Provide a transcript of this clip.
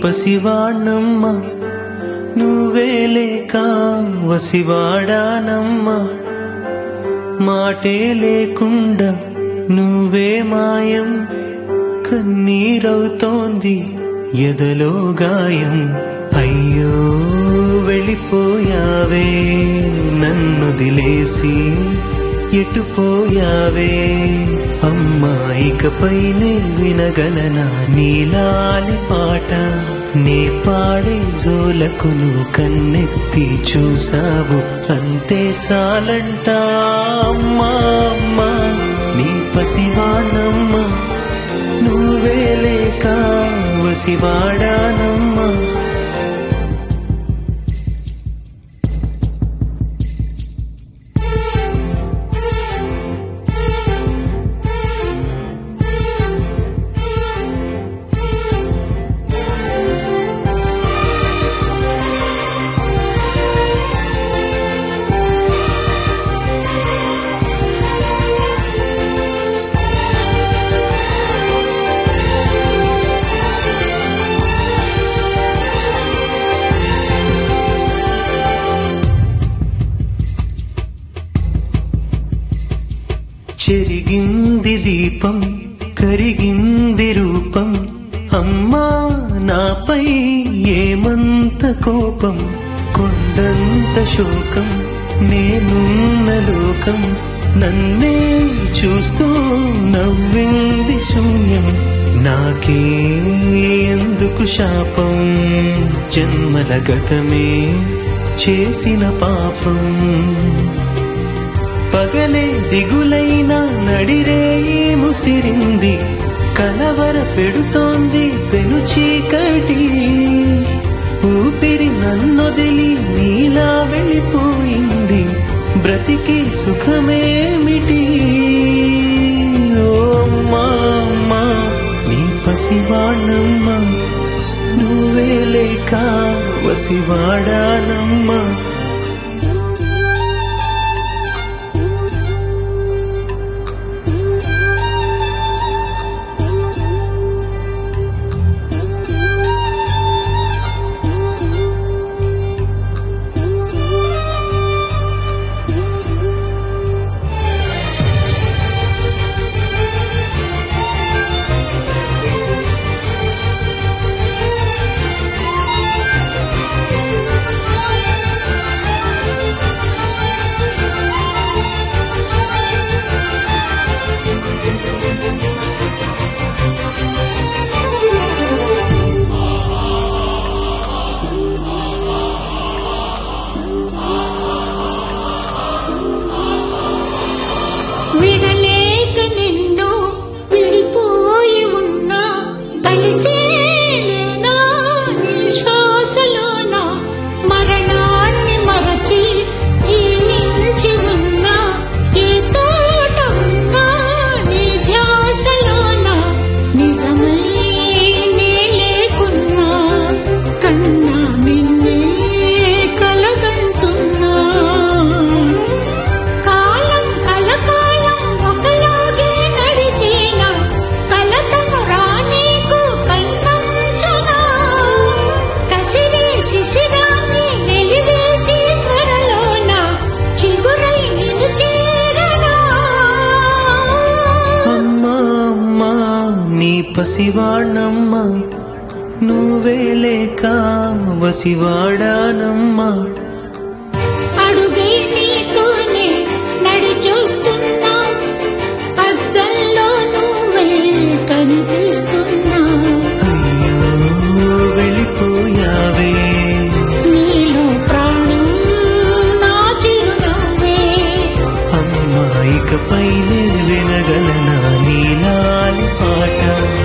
పసివాణ్ణమ్మ నువ్వే లేక వసివాడానమ్మా మాటే లేకుండా నువ్వే మాయం కన్నీరవుతోంది ఎదలో గాయం అయ్యో వెళ్ళిపోయావే నన్నొదిలేసి ఎటుపోయావే అమ్మా ఇకపైనే వినగలనా నీలాలి పాట నే పాడే జోలకు నువ్వు కన్నెత్తి చూసావు అంతే చాలంట అమ్మా అమ్మా నీ పసివాణమ్మ నువ్వే లేక వసివాడానమ్మా చెరిగింది దీపం కరిగింది రూపం అమ్మా నాపై ఏమంత కోపం కొండంత శోకం నేనున్న లోకం నన్నే చూస్తూ నవ్వింది శూన్యం నాకే ఎందుకు శాపం జన్మల గతమే చేసిన పాపం పగలే దిగులైన నడిరేయి ముసిరింది కలవర పెడుతోంది పెను చీకటి ఊపిరి నన్నొదిలి నీలా వెళ్ళిపోయింది బ్రతికి సుఖమేమిటి ఓ అమ్మా అమ్మా నీ పసివాణమ్మ నువ్వే లేక వసివాడానమ్మా విడలేక నిన్ను విడిపోయి ఉన్నా కలిసేనా నీ శ్వాసలోన మరణాన్ని మరచి జీవించి ఉన్నా ఈ తోట ఉన్నా నీ ధ్యాసలోన నిజమై నే లేకున్నా కన్నా నిన్నే కలగంటున్నా పసివాణమ్మ నువ్వే లేక వసివాడానమ్మా అడుగై నీతోనే నడి చూస్తున్నా అద్దంలో నువ్వే కనిపిస్తున్నా అయ్యో వెళ్ళిపోయావే నీలో ప్రాణం నా చిరునవ్వే అమ్మా ఇకపైనే వినగలనా నీలాలి పాట